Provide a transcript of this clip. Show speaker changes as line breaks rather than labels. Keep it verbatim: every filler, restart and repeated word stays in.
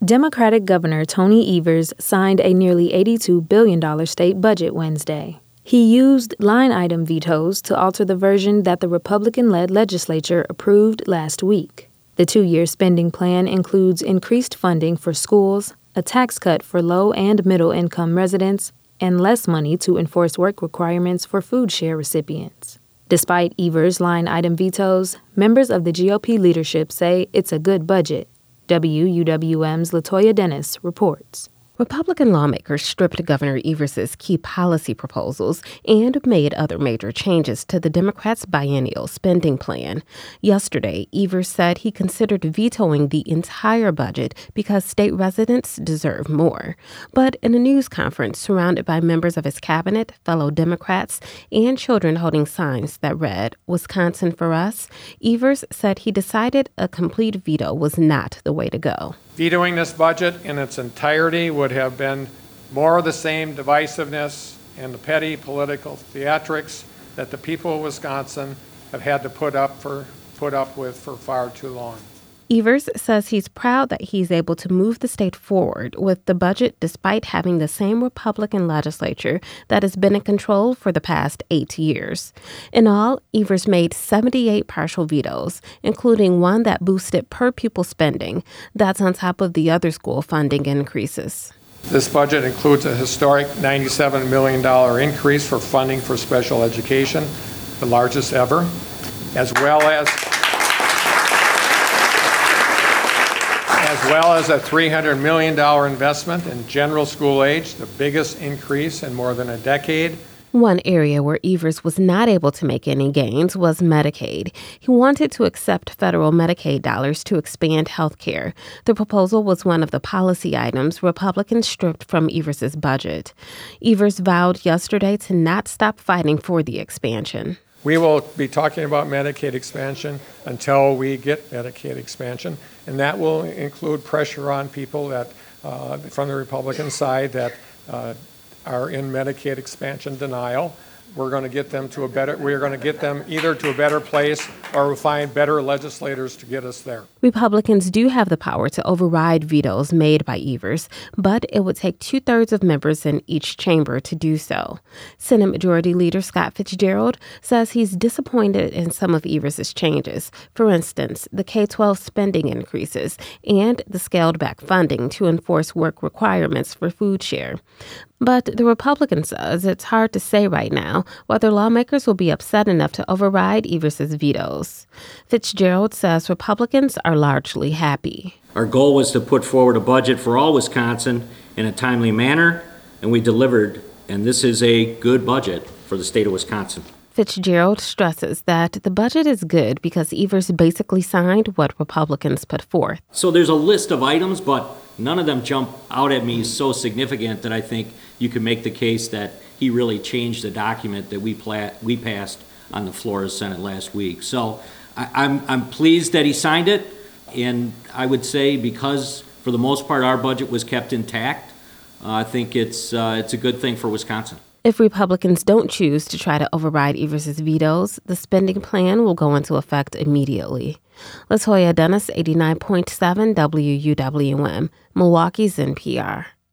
Democratic Governor Tony Evers signed a nearly eighty-two billion dollars state budget Wednesday. He used line-item vetoes to alter the version that the Republican-led legislature approved last week. The two-year spending plan includes increased funding for schools, a tax cut for low- and middle-income residents, and less money to enforce work requirements for food share recipients. Despite Evers' line-item vetoes, members of the G O P leadership say it's a good budget. W U W M's Latoya Dennis reports.
Republican lawmakers stripped Governor Evers' key policy proposals and made other major changes to the Democrats' biennial spending plan. Yesterday, Evers said he considered vetoing the entire budget because state residents deserve more. But in a news conference surrounded by members of his cabinet, fellow Democrats, and children holding signs that read, "Wisconsin for us," Evers said he decided a complete veto was not the way to go.
Vetoing this budget in its entirety would have been more of the same divisiveness and the petty political theatrics that the people of Wisconsin have had to put up for put up with for far too long.
Evers says he's proud that he's able to move the state forward with the budget despite having the same Republican legislature that has been in control for the past eight years. In all, Evers made seventy-eight partial vetoes, including one that boosted per-pupil spending. That's on top of the other school funding increases.
This budget includes a historic ninety-seven million dollars increase for funding for special education, the largest ever, as well as as well as a three hundred million dollars investment in general school age, the biggest increase in more than a decade.
One area where Evers was not able to make any gains was Medicaid. He wanted to accept federal Medicaid dollars to expand health care. The proposal was one of the policy items Republicans stripped from Evers' budget. Evers vowed yesterday to not stop fighting for the expansion.
We will be talking about Medicaid expansion until we get Medicaid expansion, and that will include pressure on people that, uh, from the Republican side, that uh, are in Medicaid expansion denial. We're going to get them to a better. We are going to get them either to a better place or we'll find better legislators to get us there.
Republicans do have the power to override vetoes made by Evers, but it would take two-thirds of members in each chamber to do so. Senate Majority Leader Scott Fitzgerald says he's disappointed in some of Evers' changes. For instance, the K twelve spending increases and the scaled-back funding to enforce work requirements for food share. But the Republican says it's hard to say right now whether lawmakers will be upset enough to override Evers' vetoes. Fitzgerald says Republicans are largely happy.
Our goal was to put forward a budget for all Wisconsin in a timely manner, and we delivered, and this is a good budget for the state of Wisconsin.
Fitzgerald stresses that the budget is good because Evers basically signed what Republicans put forth.
So there's a list of items, but none of them jump out at me so significant that I think you can make the case that he really changed the document that we pla- we passed on the floor of the Senate last week. So I, I'm I'm pleased that he signed it, and I would say because for the most part our budget was kept intact, uh, I think it's uh, it's a good thing for Wisconsin.
If Republicans don't choose to try to override Evers' vetoes, the spending plan will go into effect immediately. Latoya Dennis, eighty-nine point seven W U W M, Milwaukee's N P R.